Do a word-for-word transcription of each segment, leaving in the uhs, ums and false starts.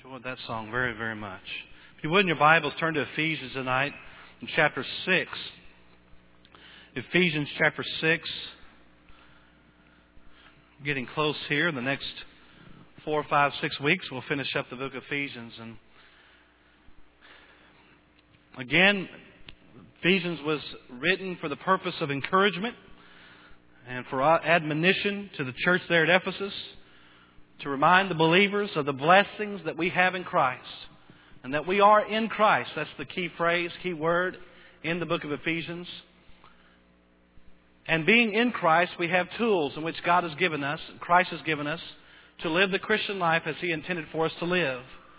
Enjoyed that song very, very much. If you would, in your Bibles, turn to Ephesians tonight in chapter six. Ephesians chapter six. Getting close here. In the next four, five, six weeks, we'll finish up the book of Ephesians. And again, Ephesians was written for the purpose of encouragement and for admonition to the church there at Ephesus, to remind the believers of the blessings that we have in Christ, and that we are in Christ. That's the key phrase, key word in the book of Ephesians. And being in Christ, we have tools in which God has given us, Christ has given us, to live the Christian life as He intended for us to live.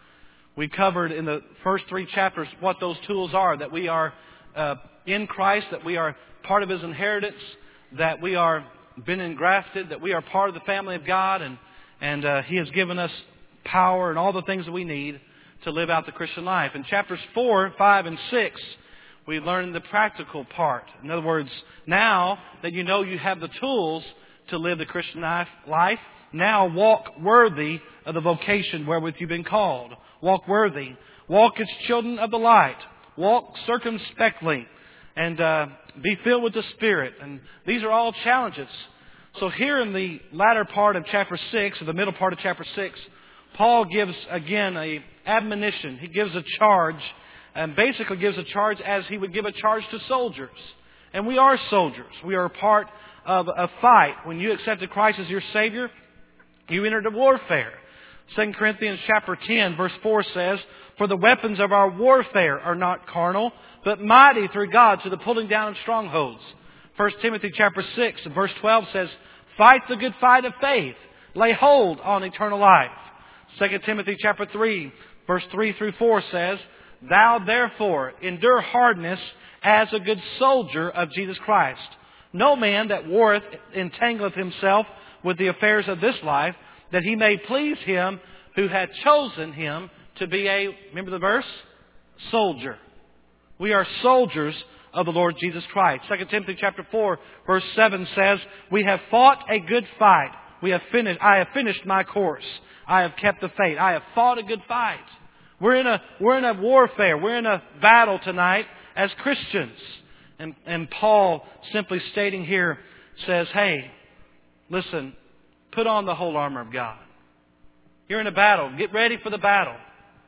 We covered in the first three chapters what those tools are, that we are uh, in Christ, that we are part of His inheritance, that we are been engrafted, that we are part of the family of God, and And uh, He has given us power and all the things that we need to live out the Christian life. In chapters four, five, and six, we learn the practical part. In other words, now that you know you have the tools to live the Christian life, now walk worthy of the vocation wherewith you've been called. Walk worthy. Walk as children of the light. Walk circumspectly. And uh, be filled with the Spirit. And these are all challenges. So here in the latter part of chapter six, or the middle part of chapter six, Paul gives again a admonition. He gives a charge, and basically gives a charge as he would give a charge to soldiers. And we are soldiers. We are a part of a fight. When you accepted Christ as your Savior, you entered a warfare. Second Corinthians chapter ten, verse four says, "For the weapons of our warfare are not carnal, but mighty through God to the pulling down of strongholds." First Timothy chapter six, verse twelve says, "Fight the good fight of faith. Lay hold on eternal life." Second Timothy chapter three, verse three through four says, "Thou therefore endure hardness as a good soldier of Jesus Christ. No man that warreth entangleth himself with the affairs of this life, that he may please Him who hath chosen him to be a," remember the verse? "soldier." We are soldiers of the Lord Jesus Christ. Second Timothy chapter four, verse seven says, "We have fought a good fight. We have finished. I have finished my course. I have kept the faith. I have fought a good fight." We're in a we're in a warfare. We're in a battle tonight as Christians. And and Paul simply stating here says, "Hey, listen, put on the whole armor of God. You're in a battle. Get ready for the battle.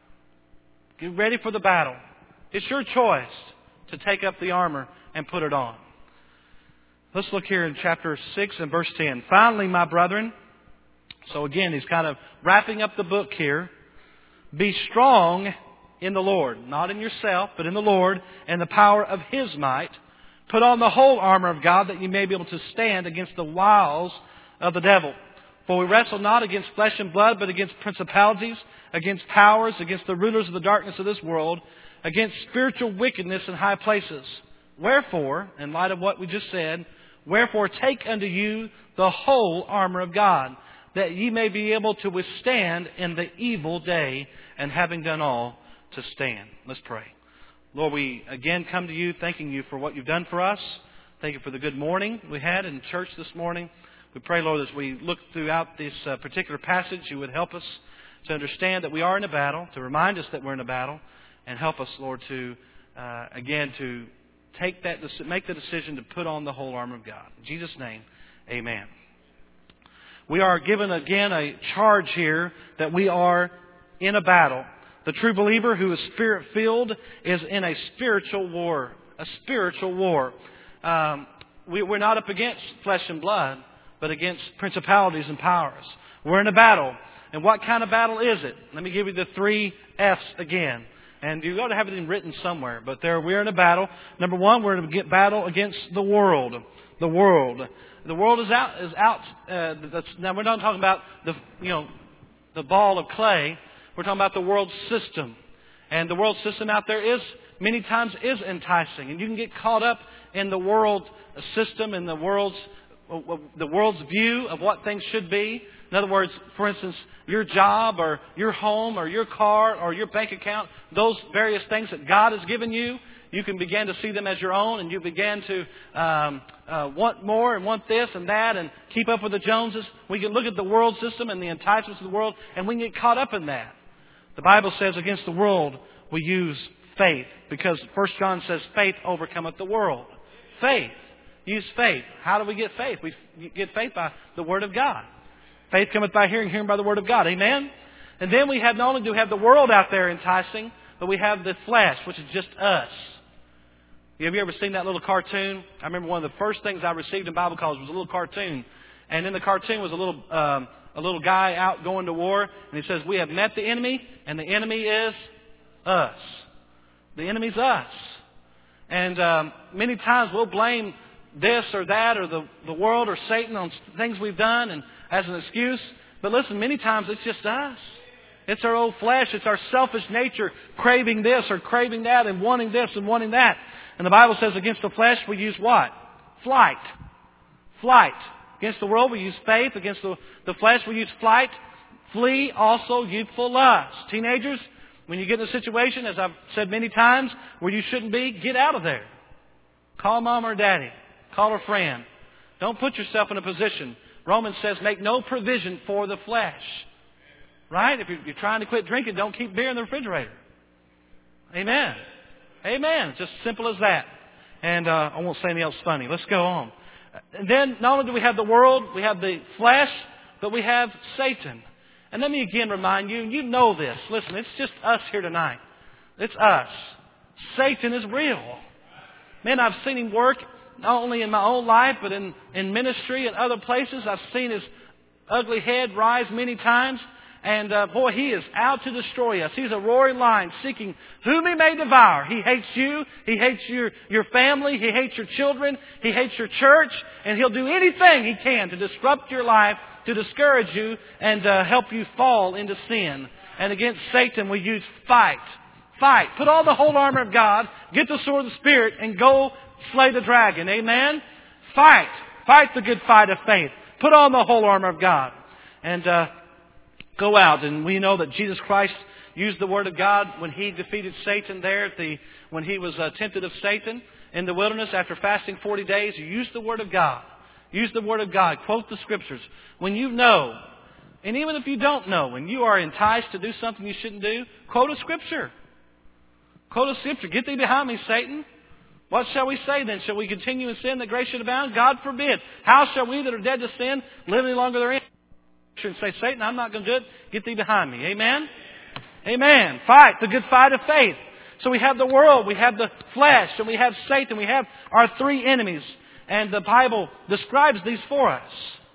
Get ready for the battle. It's your choice to take up the armor and put it on." Let's look here in chapter six and verse ten. "Finally, my brethren," so again, he's kind of wrapping up the book here, "be strong in the Lord," not in yourself, but in the Lord, and the power of His might. "Put on the whole armor of God, that you may be able to stand against the wiles of the devil. For we wrestle not against flesh and blood, but against principalities, against powers, against the rulers of the darkness of this world, against spiritual wickedness in high places. Wherefore," in light of what we just said, "wherefore take unto you the whole armor of God, that ye may be able to withstand in the evil day, and having done all, to stand." Let's pray. Lord, we again come to You thanking You for what You've done for us. Thank You for the good morning we had in church this morning. We pray, Lord, as we look throughout this uh, particular passage, You would help us to understand that we are in a battle, to remind us that we're in a battle, and help us, Lord, to, uh, again, to take that, make the decision to put on the whole armor of God. In Jesus' name, amen. We are given, again, a charge here that we are in a battle. The true believer who is Spirit-filled is in a spiritual war. A spiritual war. Um, we, we're not up against flesh and blood, but against principalities and powers. We're in a battle. And what kind of battle is it? Let me give you the three F's again. And you've got to have it written somewhere. But there, we're in a battle. Number one, we're in a battle against the world. The world. The world is out. Is out. Uh, that's, now, we're not talking about the, you know, the ball of clay. We're talking about the world system. And the world system out there is, many times, is enticing. And you can get caught up in the world system and the world's, the world's view of what things should be. In other words, for instance, your job or your home or your car or your bank account, those various things that God has given you, you can begin to see them as your own, and you begin to um, uh, want more and want this and that and keep up with the Joneses. We can look at the world system and the enticements of the world, and we can get caught up in that. The Bible says against the world we use faith, because First John says faith overcometh the world. Faith. Use faith. How do we get faith? We get faith by the Word of God. Faith cometh by hearing, hearing by the Word of God. Amen? And then we have, not only do we have the world out there enticing, but we have the flesh, which is just us. Have you ever seen that little cartoon? I remember one of the first things I received in Bible college was a little cartoon. And in the cartoon was a little um, a little guy out going to war. And he says, we have met the enemy, and the enemy is us. The enemy's us. And um, many times we'll blame this or that or the, the world or Satan on things we've done and as an excuse. But listen, many times it's just us. It's our old flesh. It's our selfish nature craving this or craving that and wanting this and wanting that. And the Bible says against the flesh we use what? Flight. Flight. Against the world we use faith. Against the, the flesh we use flight. Flee also youthful lust. Teenagers, when you get in a situation, as I've said many times, where you shouldn't be, get out of there. Call mom or daddy. Call a friend. Don't put yourself in a position. Romans says make no provision for the flesh. Right? If you're, you're trying to quit drinking, don't keep beer in the refrigerator. Amen. Amen. Just simple as that. And uh, I won't say anything else funny. Let's go on. And then not only do we have the world, we have the flesh, but we have Satan. And let me again remind you, you know this. Listen, it's just us here tonight. It's us. Satan is real. Man, I've seen him work not only in my own life, but in, in ministry and other places. I've seen his ugly head rise many times. And uh, boy, he is out to destroy us. He's a roaring lion seeking whom he may devour. He hates you. He hates your, your family. He hates your children. He hates your church. And he'll do anything he can to disrupt your life, to discourage you, and uh, help you fall into sin. And against Satan we use fight. Fight. Put on the whole armor of God. Get the sword of the Spirit and go slay the dragon. Amen? Fight. Fight the good fight of faith. Put on the whole armor of God. And uh, go out. And we know that Jesus Christ used the Word of God when He defeated Satan there at the when He was uh, tempted of Satan in the wilderness after fasting forty days. He used the Word of God. Use the Word of God. Quote the Scriptures. When you know, and even if you don't know, when you are enticed to do something you shouldn't do, quote a Scripture. Quote a Scripture. Get thee behind me, Satan. What shall we say then? Shall we continue in sin that grace should abound? God forbid. How shall we that are dead to sin live any longer therein? And say, Satan, I'm not going to do it. Get thee behind me. Amen? Amen. Fight the good fight of faith. So we have the world, we have the flesh, and we have Satan. We have our three enemies. And the Bible describes these for us.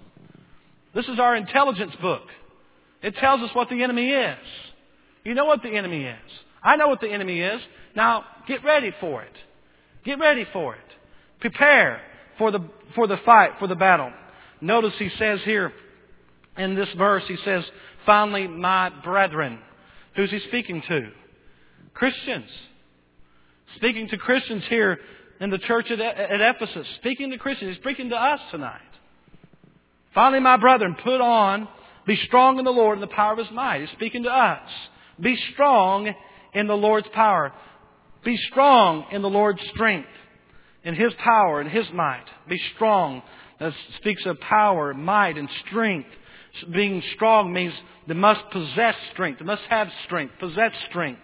This is our intelligence book. It tells us what the enemy is. You know what the enemy is. I know what the enemy is. Now, get ready for it. Get ready for it. Prepare for the, for the fight, for the battle. Notice he says here, in this verse, he says, finally, my brethren. Who's he speaking to? Christians. Speaking to Christians here in the church at, at Ephesus. Speaking to Christians. He's speaking to us tonight. Finally, my brethren, put on, be strong in the Lord and the power of His might. He's speaking to us. Be strong in the Lord's power. Be strong in the Lord's strength, in His power and His might. Be strong. That speaks of power, might, and strength. Being strong means they must possess strength. They must have strength. Possess strength.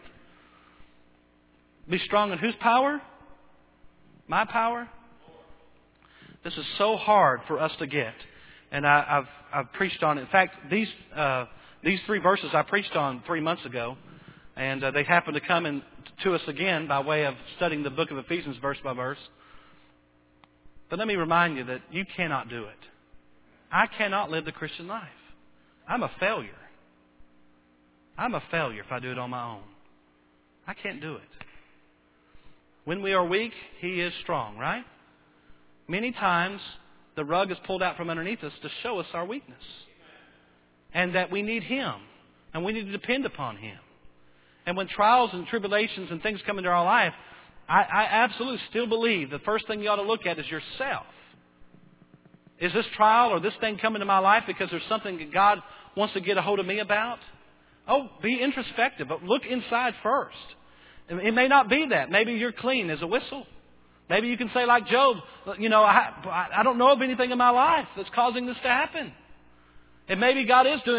Be strong in whose power? My power? This is so hard for us to get. And I, I've, I've preached on it. In fact, these, uh, these three verses I preached on three months ago. And uh, they happen to come in to us again by way of studying the book of Ephesians verse by verse. But let me remind you that you cannot do it. I cannot live the Christian life. I'm a failure. I'm a failure if I do it on my own. I can't do it. When we are weak, He is strong, right? Many times, the rug is pulled out from underneath us to show us our weakness. And that we need Him. And we need to depend upon Him. And when trials and tribulations and things come into our life, I, I absolutely still believe the first thing you ought to look at is yourself. Is this trial or this thing coming to my life because there's something that God wants to get a hold of me about? Oh, be introspective, but look inside first. It may not be that. Maybe you're clean as a whistle. Maybe you can say like Job, you know, I, I don't know of anything in my life that's causing this to happen. And maybe God is doing it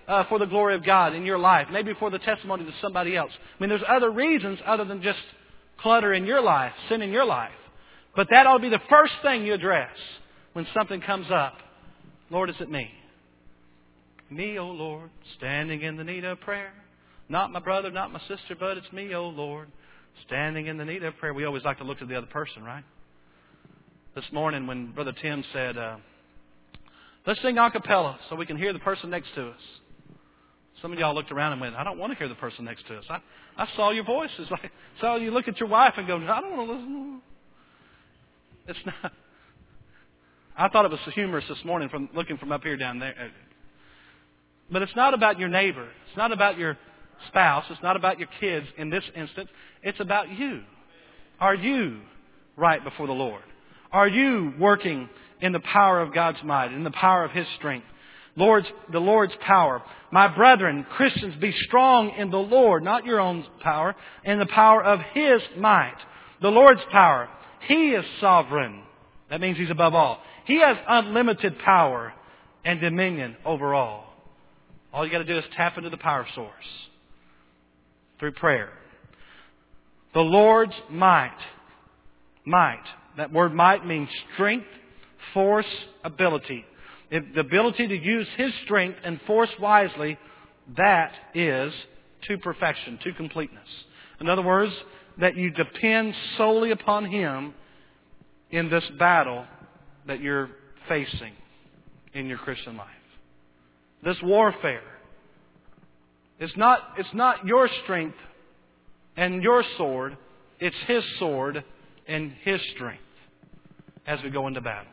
uh, for the glory of God in your life. Maybe for the testimony to somebody else. I mean, there's other reasons other than just clutter in your life, sin in your life. But that ought to be the first thing you address when something comes up. Lord, is it me? Me, O Lord, standing in the need of prayer. Not my brother, not my sister, but it's me, O Lord, standing in the need of prayer. We always like to look to the other person, right? This morning when Brother Tim said, uh, let's sing a cappella so we can hear the person next to us. Some of y'all looked around and went, I don't want to hear the person next to us. I, I saw your voices. I saw you look at your wife and go, I don't want to listen. It's not. I thought it was humorous this morning from looking from up here down there. But it's not about your neighbor. It's not about your spouse. It's not about your kids in this instance. It's about you. Are you right before the Lord? Are you working in the power of God's might, in the power of His strength? Lord's, the Lord's power. My brethren, Christians, be strong in the Lord, not your own power, in the power of His might. The Lord's power. He is sovereign. That means He's above all. He has unlimited power and dominion over all. All you got to do is tap into the power source through prayer. The Lord's might. Might. That word might means strength, force, ability. If the ability to use His strength and force wisely, that is to perfection, to completeness. In other words, that you depend solely upon Him in this battle that you're facing in your Christian life. This warfare. It's not, it's not your strength and your sword. It's His sword and His strength as we go into battle.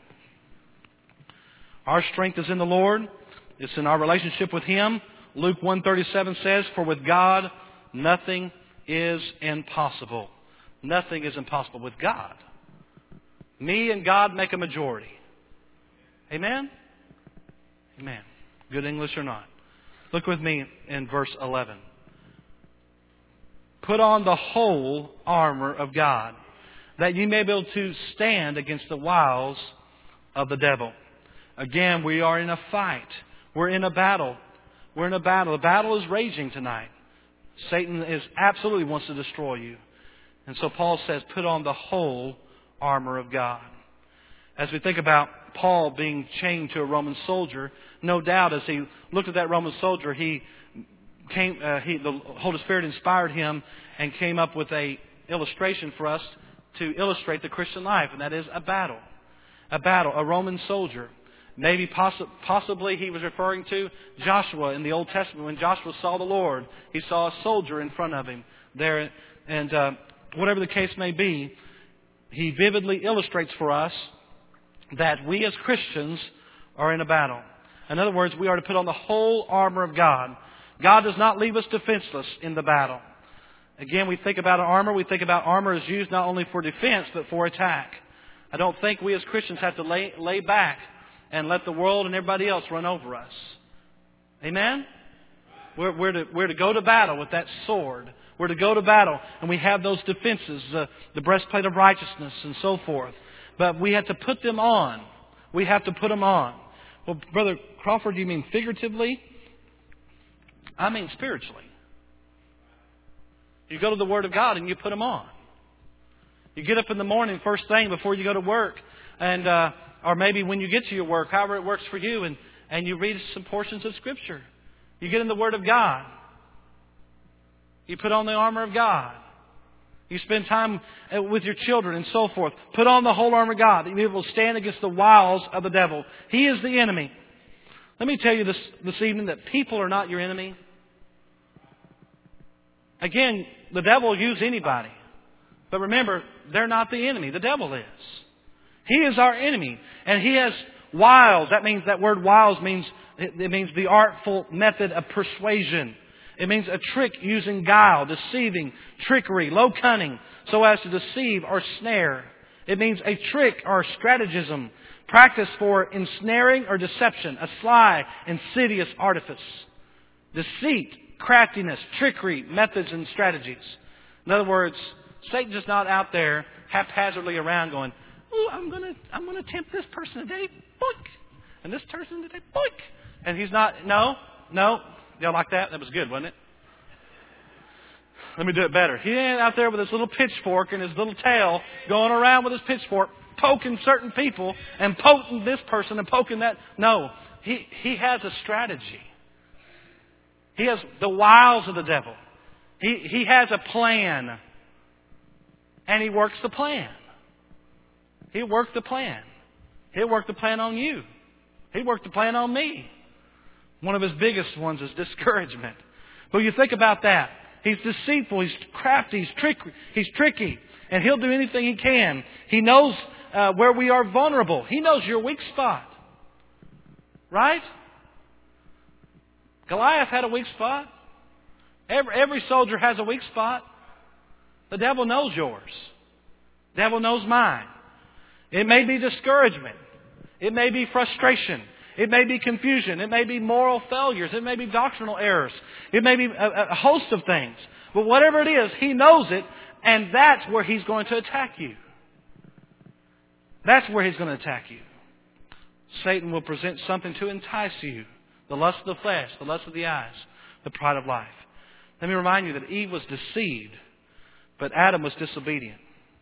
Our strength is in the Lord. It's in our relationship with Him. Luke one thirty-seven says, for with God nothing is impossible. Nothing is impossible with God. Me and God make a majority. Amen? Amen. Good English or not. Look with me in verse eleven. Put on the whole armor of God, that ye may be able to stand against the wiles of the devil. Again, we are in a fight. We're in a battle. We're in a battle. The battle is raging tonight. Satan is absolutely wants to destroy you. And so Paul says, put on the whole armor of God. As we think about Paul being chained to a Roman soldier, no doubt as he looked at that Roman soldier, he came. Uh, he, the Holy Spirit inspired him and came up with a illustration for us to illustrate the Christian life, and that is a battle, a battle, a Roman soldier. Maybe possi- possibly he was referring to Joshua in the Old Testament. When Joshua saw the Lord, he saw a soldier in front of him there, and uh, whatever the case may be, he vividly illustrates for us that we as Christians are in a battle. In other words, we are to put on the whole armor of God. God does not leave us defenseless in the battle. Again, we think about armor. We think about armor as used not only for defense, but for attack. I don't think we as Christians have to lay, lay back and let the world and everybody else run over us. Amen? We're, we're, to, we're to go to battle with that sword. We're to go to battle, and we have those defenses, uh, the breastplate of righteousness and so forth. But we have to put them on. We have to put them on. Well, Brother Crawford, do you mean figuratively? I mean spiritually. You go to the Word of God and you put them on. You get up in the morning, first thing, before you go to work, and uh, or maybe when you get to your work, however it works for you, and, and you read some portions of Scripture. You get in the Word of God. You put on the armor of God. You spend time with your children and so forth. Put on the whole armor of God, that you be able to stand against the wiles of the devil. He is the enemy. Let me tell you this, this evening that people are not your enemy. Again, the devil will use anybody. But remember, they're not the enemy. The devil is. He is our enemy. And he has wiles. That means, that word wiles means, it means the artful method of persuasion. It means a trick using guile, deceiving, trickery, low cunning, so as to deceive or snare. It means a trick or stratagem, practice for ensnaring or deception, a sly, insidious artifice. Deceit, craftiness, trickery, methods and strategies. In other words, Satan's just not out there haphazardly around going, "Ooh, I'm gonna, I'm gonna tempt this person today, boink, and this person today, boink." And he's not. No, no. Y'all like that? That was good, wasn't it? Let me do it better. He ain't out there with his little pitchfork and his little tail going around with his pitchfork, poking certain people and poking this person and poking that. No, he, he has a strategy. He has the wiles of the devil. He, he has a plan. And he works the plan. He worked the plan. He'll work the plan on you. He worked the plan on me. One of his biggest ones is discouragement. But you think about that. He's deceitful. He's crafty. He's, trick, he's tricky. And he'll do anything he can. He knows uh, where we are vulnerable. He knows your weak spot. Right? Goliath had a weak spot. Every, every soldier has a weak spot. The devil knows yours. The devil knows mine. It may be discouragement. It may be frustration. It may be confusion. It may be moral failures. It may be doctrinal errors. It may be a, a host of things. But whatever it is, he knows it, and that's where he's going to attack you. That's where he's going to attack you. Satan will present something to entice you. The lust of the flesh, the lust of the eyes, the pride of life. Let me remind you that Eve was deceived, but Adam was disobedient.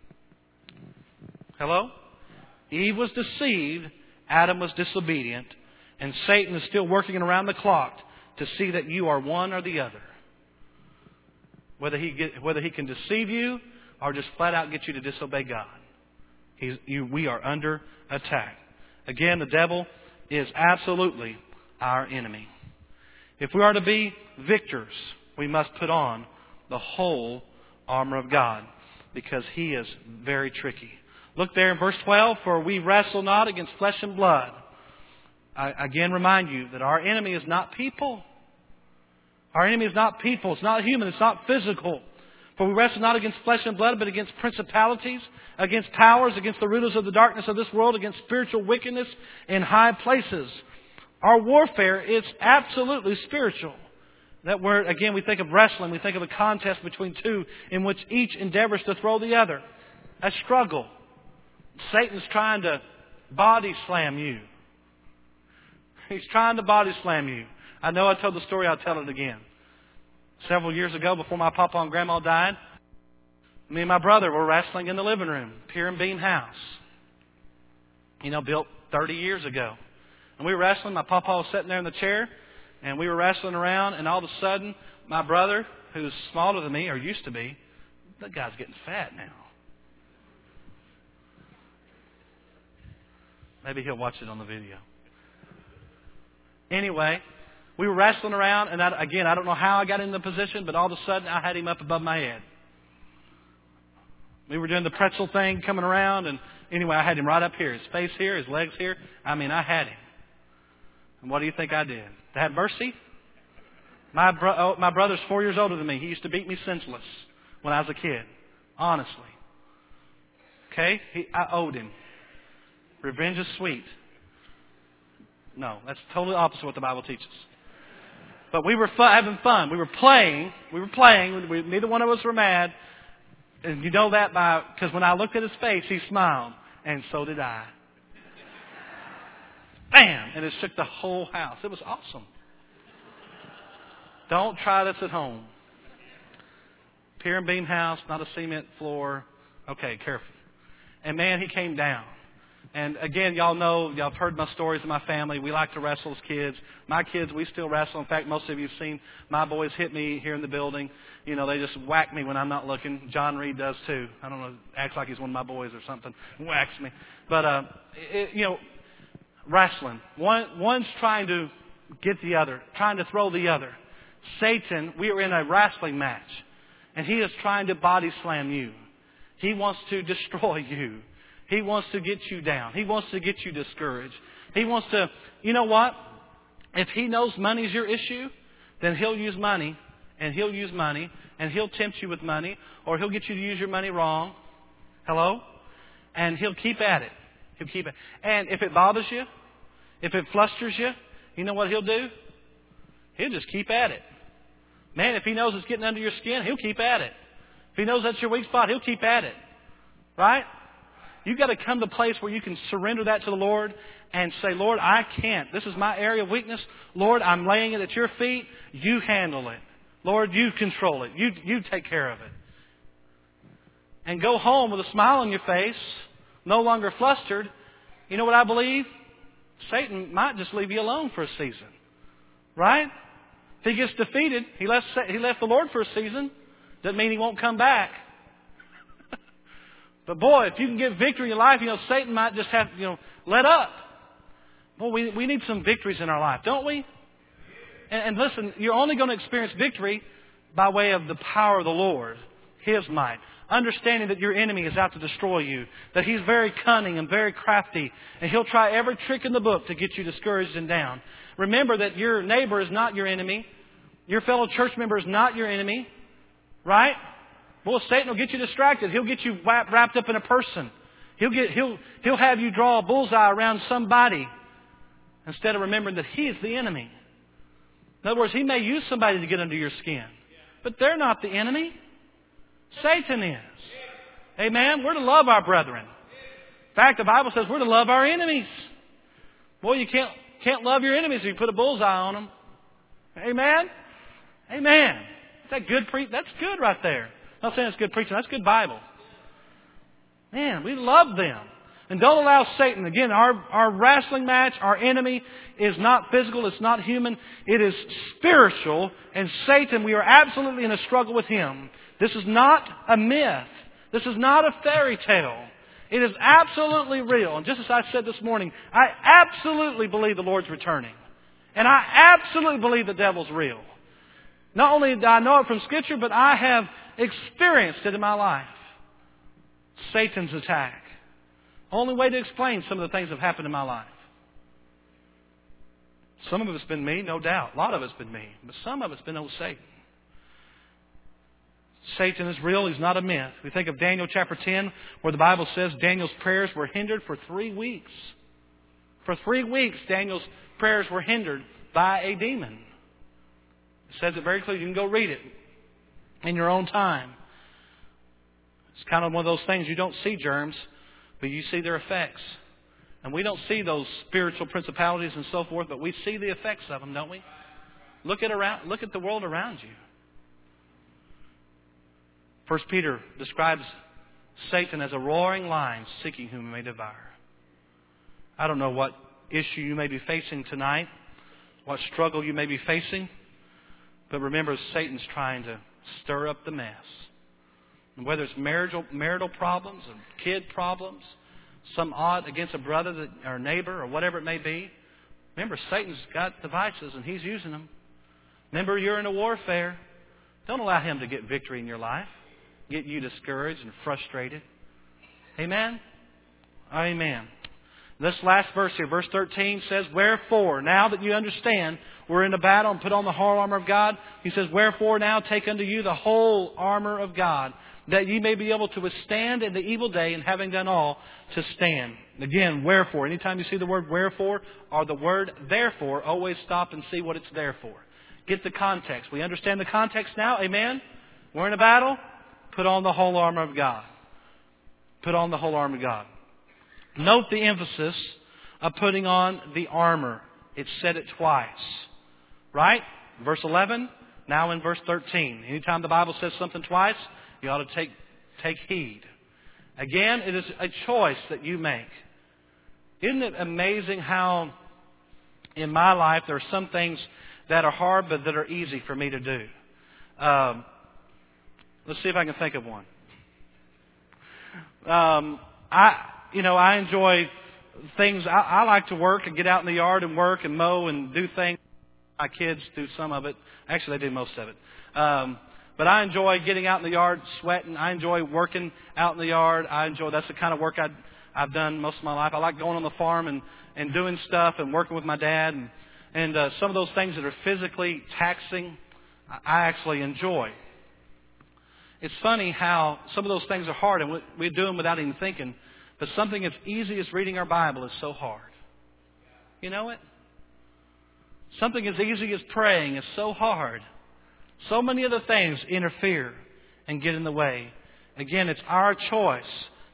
Hello? Eve was deceived, Adam was disobedient, and Satan is still working around the clock to see that you are one or the other. Whether he get, whether he can deceive you or just flat out get you to disobey God. He's, you, we are under attack. Again, the devil is absolutely our enemy. If we are to be victors, we must put on the whole armor of God, because he is very tricky. Look there in verse twelve, for we wrestle not against flesh and blood. I again remind you that our enemy is not people. Our enemy is not people. It's not human. It's not physical. For we wrestle not against flesh and blood, but against principalities, against powers, against the rulers of the darkness of this world, against spiritual wickedness in high places. Our warfare is absolutely spiritual. That word, again, we think of wrestling. We think of a contest between two in which each endeavors to throw the other. A struggle. Satan's trying to body slam you. He's trying to body slam you. I know I told the story. I'll tell it again. Several years ago, before my papa and grandma died, me and my brother were wrestling in the living room. Pier and Beam house. You know, built thirty years ago. And we were wrestling. My papa was sitting there in the chair. And we were wrestling around. And all of a sudden, my brother, who's smaller than me, or used to be, that guy's getting fat now. Maybe he'll watch it on the video. Anyway, we were wrestling around. And I, again, I don't know how I got in the position, but all of a sudden, I had him up above my head. We were doing the pretzel thing coming around. And anyway, I had him right up here. His face here, his legs here. I mean, I had him. And what do you think I did? To have mercy? My, bro- oh, my brother's four years older than me. He used to beat me senseless when I was a kid. Honestly. Okay? He, I owed him. Revenge is sweet. No, that's totally opposite of what the Bible teaches. But we were fu- having fun. We were playing. We were playing. We, neither one of us were mad. And you know that by because when I looked at his face, he smiled. And so did I. Bam! And it shook the whole house. It was awesome. Don't try this at home. Pier and Beam house, not a cement floor. Okay, careful. And man, he came down. And again, y'all know, y'all have heard my stories of my family. We like to wrestle as kids. My kids, we still wrestle. In fact, most of you have seen my boys hit me here in the building. You know, they just whack me when I'm not looking. John Reed does too. I don't know, acts like he's one of my boys or something. Whacks me. But, uh, it, you know, wrestling. One, one's trying to get the other, trying to throw the other. Satan, we are in a wrestling match. And he is trying to body slam you. He wants to destroy you. He wants to get you down. He wants to get you discouraged. He wants to, you know what? If he knows money's your issue, then he'll use money, and he'll use money, and he'll tempt you with money, or he'll get you to use your money wrong. Hello? And he'll keep at it. He'll keep it. And if it bothers you, if it flusters you, you know what he'll do? He'll just keep at it. Man, if he knows it's getting under your skin, he'll keep at it. If he knows that's your weak spot, he'll keep at it. Right? You've got to come to a place where you can surrender that to the Lord and say, Lord, I can't. This is my area of weakness. Lord, I'm laying it at your feet. You handle it. Lord, you control it. You, you take care of it. And go home with a smile on your face, no longer flustered. You know what I believe? Satan might just leave you alone for a season. Right? If he gets defeated, he left, he left the Lord for a season. Doesn't mean he won't come back. But boy, if you can get victory in your life, you know, Satan might just have, you know, let up. Boy, we, we need some victories in our life, don't we? And, and listen, you're only going to experience victory by way of the power of the Lord, His might. Understanding that your enemy is out to destroy you, that he's very cunning and very crafty, and he'll try every trick in the book to get you discouraged and down. Remember that your neighbor is not your enemy. Your fellow church member is not your enemy. Right? Well, Satan will get you distracted. He'll get you wrapped up in a person. He'll get, he'll, he'll have you draw a bullseye around somebody instead of remembering that he is the enemy. In other words, he may use somebody to get under your skin, but they're not the enemy. Satan is. Amen? We're to love our brethren. In fact, the Bible says we're to love our enemies. Boy, you can't, can't love your enemies if you put a bullseye on them. Amen? Amen. Is that good pre- That's good right there. I'm not saying it's good preaching. That's good Bible. Man, we love them. And don't allow Satan. Again, our, our wrestling match, our enemy is not physical. It's not human. It is spiritual. And Satan, we are absolutely in a struggle with him. This is not a myth. This is not a fairy tale. It is absolutely real. And just as I said this morning, I absolutely believe the Lord's returning. And I absolutely believe the devil's real. Not only do I know it from Scripture, but I have experienced it in my life. Satan's attack. Only way to explain some of the things that have happened in my life. Some of it's been me, no doubt. A lot of it's been me. But some of it's been old Satan. Satan is real. He's not a myth. We think of Daniel chapter ten, where the Bible says Daniel's prayers were hindered for three weeks. For three weeks, Daniel's prayers were hindered by a demon. It says it very clearly. You can go read it in your own time. It's kind of one of those things. You don't see germs, but you see their effects. And we don't see those spiritual principalities and so forth, but we see the effects of them, don't we? Look at around. Look at the world around you. First Peter describes Satan as a roaring lion seeking whom he may devour. I don't know what issue you may be facing tonight, what struggle you may be facing, but remember, Satan's trying to stir up the mess. And whether it's marital, marital problems or kid problems, some odd against a brother that, or a neighbor or whatever it may be, remember, Satan's got devices and he's using them. Remember, you're in a warfare. Don't allow him to get victory in your life, get you discouraged and frustrated. Amen? Amen. This last verse here, verse thirteen, says, Wherefore, now that you understand we're in a battle and put on the whole armor of God, he says, Wherefore now take unto you the whole armor of God, that ye may be able to withstand in the evil day, and having done all, to stand. Again, wherefore. Anytime you see the word wherefore or the word therefore, always stop and see what it's there for. Get the context. We understand the context now. Amen? We're in a battle. Put on the whole armor of God. Put on the whole armor of God. Note the emphasis of putting on the armor. It said it twice. Right? Verse eleven, now in verse thirteen. Anytime the Bible says something twice, you ought to take, take heed. Again, it is a choice that you make. Isn't it amazing how in my life there are some things that are hard but that are easy for me to do? Um, let's see if I can think of one. Um, I, you know, I enjoy things. I, I like to work and get out in the yard and work and mow and do things. My kids do some of it. Actually, they do most of it. Um, But I enjoy getting out in the yard, sweating. I enjoy working out in the yard. I enjoy, that's the kind of work I'd, I've done most of my life. I like going on the farm and, and doing stuff and working with my dad. And, and uh, some of those things that are physically taxing, I actually enjoy. It's funny how some of those things are hard and we, we do them without even thinking. But something as easy as reading our Bible is so hard. You know it? Something as easy as praying is so hard. So many other things interfere and get in the way. Again, it's our choice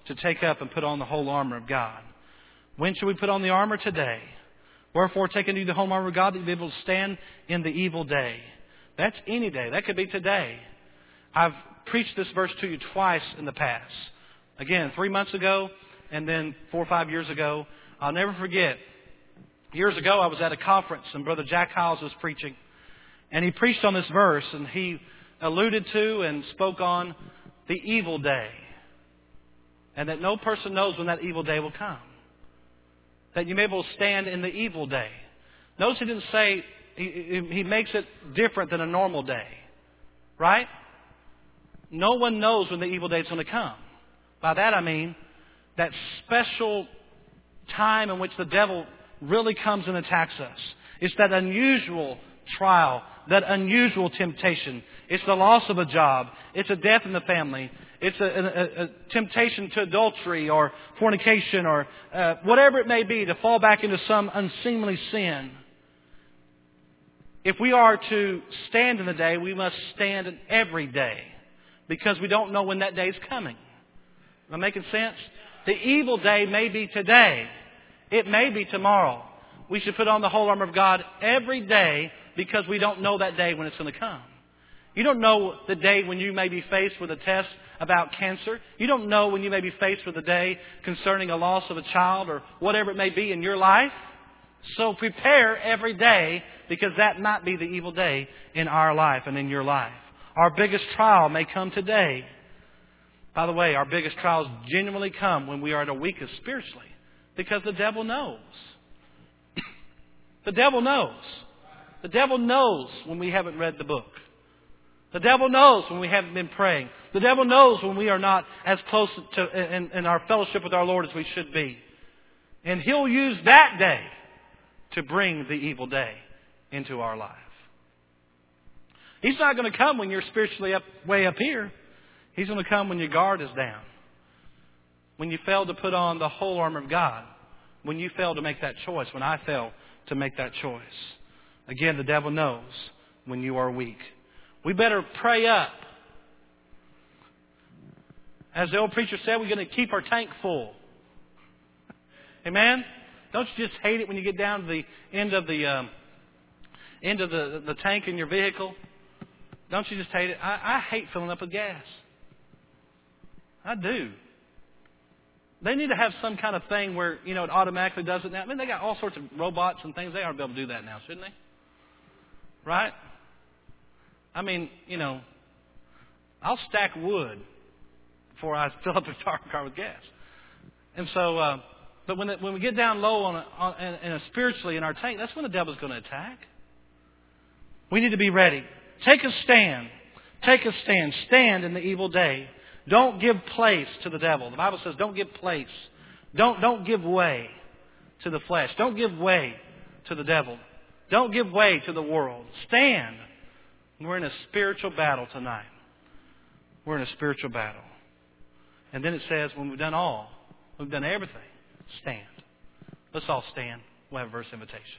to take up and put on the whole armor of God. When should we put on the armor? Today. Wherefore, take unto you the whole armor of God, that you be able to stand in the evil day. That's any day. That could be today. I've preached this verse to you twice in the past. Again, three months ago, and then four or five years ago. I'll never forget. Years ago, I was at a conference, and Brother Jack Hiles was preaching. And he preached on this verse, and he alluded to and spoke on the evil day. And that no person knows when that evil day will come. That you may be able to stand in the evil day. Notice he didn't say, he, he makes it different than a normal day. Right? No one knows when the evil day is going to come. By that I mean that special time in which the devil really comes and attacks us. It's that unusual trial, that unusual temptation. It's the loss of a job. It's a death in the family. It's a, a, a temptation to adultery or fornication or uh, whatever it may be, to fall back into some unseemly sin. If we are to stand in the day, we must stand in every day, because we don't know when that day is coming. Am I making sense? The evil day may be today. It may be tomorrow. We should put on the whole armor of God every day, because we don't know that day when it's going to come. You don't know the day when you may be faced with a test about cancer. You don't know when you may be faced with a day concerning a loss of a child or whatever it may be in your life. So prepare every day, because that might be the evil day in our life and in your life. Our biggest trial may come today. By the way, our biggest trials genuinely come when we are at our weakest spiritually, because the devil knows. The devil knows. The devil knows when we haven't read the book. The devil knows when we haven't been praying. The devil knows when we are not as close to in, in our fellowship with our Lord as we should be. And he'll use that day to bring the evil day into our life. He's not going to come when you're spiritually up, way up here. He's going to come when your guard is down. When you fail to put on the whole armor of God. When you fail to make that choice. When I fail to make that choice. Again, the devil knows when you are weak. We better pray up. As the old preacher said, we're going to keep our tank full. Amen? Don't you just hate it when you get down to the end of the um, end of the, the tank in your vehicle? Don't you just hate it? I, I hate filling up with gas. I do. They need to have some kind of thing where, you know, it automatically does it now. I mean, they got all sorts of robots and things. They ought to be able to do that now, shouldn't they? Right? I mean, you know, I'll stack wood before I fill up a car with gas. And so, uh, but when it, when we get down low on, a, on in a spiritually in our tank, that's when the devil's going to attack. We need to be ready. Take a stand. Take a stand. Stand in the evil day. Don't give place to the devil. The Bible says don't give place. Don't, don't give way to the flesh. Don't give way to the devil. Don't give way to the world. Stand. We're in a spiritual battle tonight. We're in a spiritual battle. And then it says, when we've done all, we've done everything, stand. Let's all stand. We'll have a verse invitation.